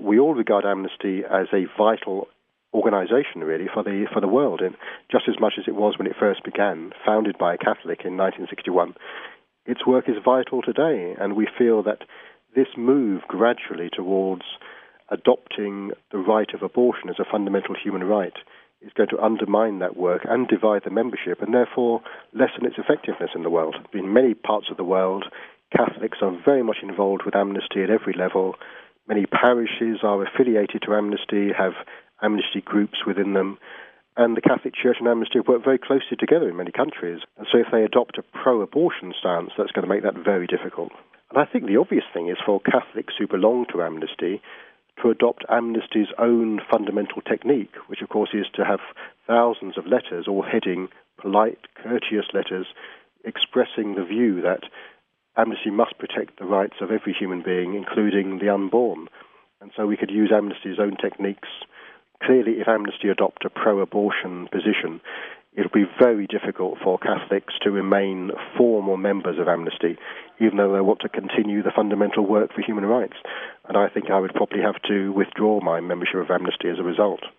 we all regard Amnesty as a vital organisation, really, for the world, and just as much as it was when it first began, founded by a Catholic in 1961. Its work is vital today, and we feel that this move gradually towards adopting the right of abortion as a fundamental human right is going to undermine that work and divide the membership, and therefore lessen its effectiveness in the world. In many parts of the world, Catholics are very much involved with Amnesty at every level. Many parishes are affiliated to Amnesty, have Amnesty groups within them, and the Catholic Church and Amnesty work very closely together in many countries. And so if they adopt a pro-abortion stance, that's going to make that very difficult. And I think the obvious thing is for Catholics who belong to Amnesty to adopt Amnesty's own fundamental technique, which of course is to have thousands of letters, all heading polite, courteous letters, expressing the view that Amnesty must protect the rights of every human being, including the unborn. And so we could use Amnesty's own techniques. Clearly, if Amnesty adopt a pro-abortion position, it'll be very difficult for Catholics to remain formal members of Amnesty, even though they want to continue the fundamental work for human rights. And I think I would probably have to withdraw my membership of Amnesty as a result.